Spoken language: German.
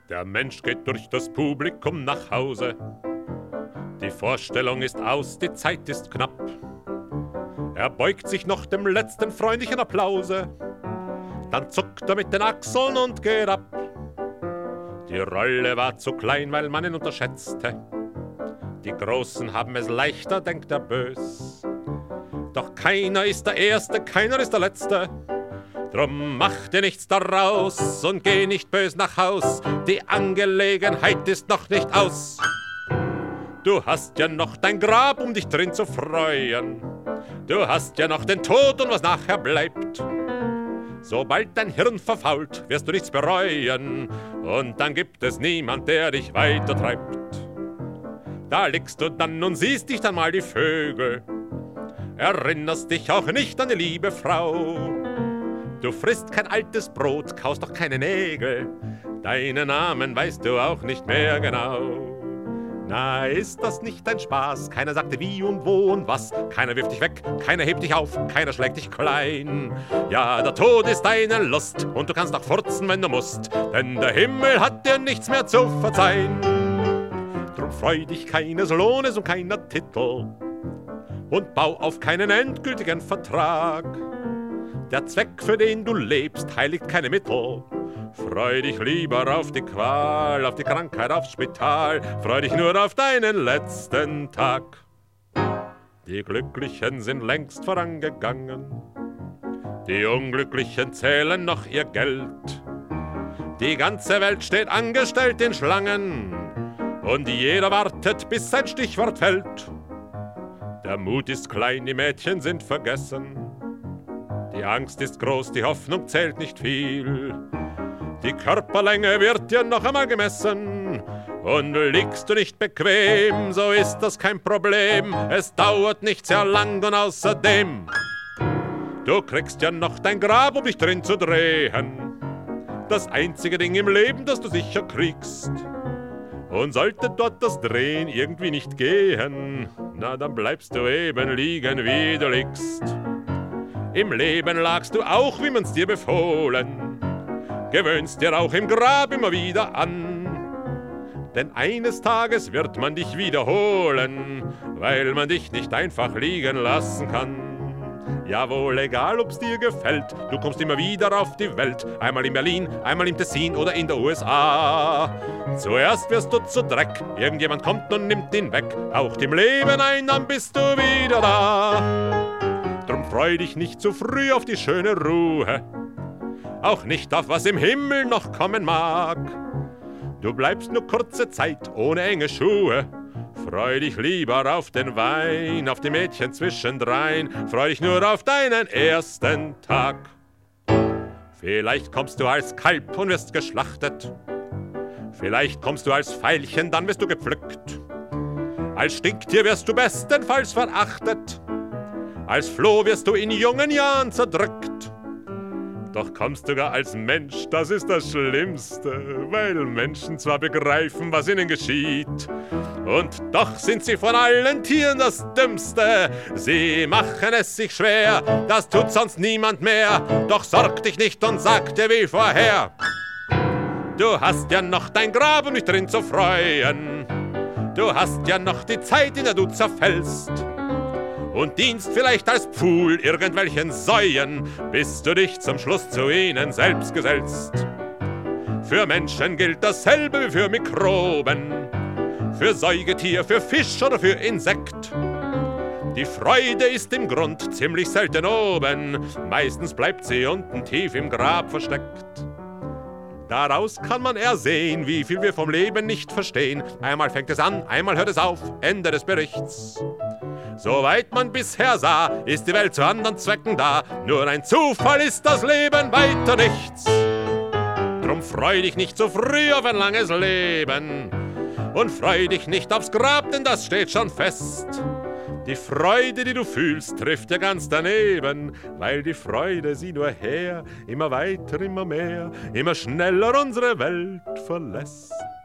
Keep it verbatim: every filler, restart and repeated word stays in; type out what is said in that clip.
Der Mensch geht durch das Publikum nach Hause. Die Vorstellung ist aus, die Zeit ist knapp. Er beugt sich noch dem letzten freundlichen Applause. Dann zuckt er mit den Achseln und geht ab. Die Rolle war zu klein, weil man ihn unterschätzte. Die Großen haben es leichter, denkt er bös. Doch keiner ist der Erste, keiner ist der Letzte. Drum mach dir nichts daraus und geh nicht bös nach Haus. Die Angelegenheit ist noch nicht aus. Du hast ja noch dein Grab, um dich drin zu freuen. Du hast ja noch den Tod und was nachher bleibt. Sobald dein Hirn verfault, wirst du nichts bereuen. Und dann gibt es niemand, der dich weitertreibt. Da liegst du dann und siehst dich dann mal die Vögel. Erinnerst dich auch nicht an die liebe Frau. Du frisst kein altes Brot, kaust doch keine Nägel. Deinen Namen weißt du auch nicht mehr genau. Na, ist das nicht ein Spaß? Keiner sagt dir wie und wo und was. Keiner wirft dich weg, keiner hebt dich auf, keiner schlägt dich klein. Ja, der Tod ist deine Lust und du kannst auch furzen, wenn du musst. Denn der Himmel hat dir nichts mehr zu verzeihen. Drum freu dich keines Lohnes und keiner Titel und bau auf keinen endgültigen Vertrag. Der Zweck, für den du lebst, heiligt keine Mittel. Freu dich lieber auf die Qual, auf die Krankheit, aufs Spital. Freu dich nur auf deinen letzten Tag. Die Glücklichen sind längst vorangegangen. Die Unglücklichen zählen noch ihr Geld. Die ganze Welt steht angestellt in Schlangen. Und jeder wartet, bis sein Stichwort fällt. Der Mut ist klein, die Mädchen sind vergessen. Die Angst ist groß, die Hoffnung zählt nicht viel. Die Körperlänge wird dir noch einmal gemessen. Und liegst du nicht bequem, so ist das kein Problem. Es dauert nicht sehr lang und außerdem, du kriegst ja noch dein Grab, um dich drin zu drehen. Das einzige Ding im Leben, das du sicher kriegst. Und sollte dort das Drehen irgendwie nicht gehen, na dann bleibst du eben liegen, wie du liegst. Im Leben lagst du auch, wie man's dir befohlen. Gewöhnst dir auch im Grab immer wieder an. Denn eines Tages wird man dich wiederholen, weil man dich nicht einfach liegen lassen kann. Jawohl, egal ob's dir gefällt, du kommst immer wieder auf die Welt. Einmal in Berlin, einmal im Tessin oder in der U S A. Zuerst wirst du zu Dreck, irgendjemand kommt und nimmt ihn weg. Taucht im Leben ein, dann bist du wieder da. Drum freu dich nicht zu früh auf die schöne Ruhe, auch nicht auf was im Himmel noch kommen mag. Du bleibst nur kurze Zeit ohne enge Schuhe. Freu dich lieber auf den Wein, auf die Mädchen zwischendrein. Freu dich nur auf deinen ersten Tag. Vielleicht kommst du als Kalb und wirst geschlachtet. Vielleicht kommst du als Veilchen, dann wirst du gepflückt. Als Stinktier wirst du bestenfalls verachtet. Als Floh wirst du in jungen Jahren zerdrückt. Doch kommst du gar als Mensch, das ist das Schlimmste, weil Menschen zwar begreifen, was ihnen geschieht, und doch sind sie von allen Tieren das Dümmste. Sie machen es sich schwer, das tut sonst niemand mehr. Doch sorg dich nicht und sag dir wie vorher, du hast ja noch dein Grab, um dich drin zu freuen. Du hast ja noch die Zeit, in der du zerfällst. Und dienst vielleicht als Pfuhl irgendwelchen Säuen, bis du dich zum Schluss zu ihnen selbst gesellst. Für Menschen gilt dasselbe wie für Mikroben, für Säugetier, für Fisch oder für Insekt. Die Freude ist im Grund ziemlich selten oben, meistens bleibt sie unten tief im Grab versteckt. Daraus kann man ersehen, wie viel wir vom Leben nicht verstehen. Einmal fängt es an, einmal hört es auf, Ende des Berichts. Soweit man bisher sah, ist die Welt zu anderen Zwecken da. Nur ein Zufall ist das Leben, weiter nichts. Drum freu dich nicht so früh auf ein langes Leben. Und freu dich nicht aufs Grab, denn das steht schon fest. Die Freude, die du fühlst, trifft ja ganz daneben, weil die Freude sie nur her, immer weiter, immer mehr, immer schneller unsere Welt verlässt.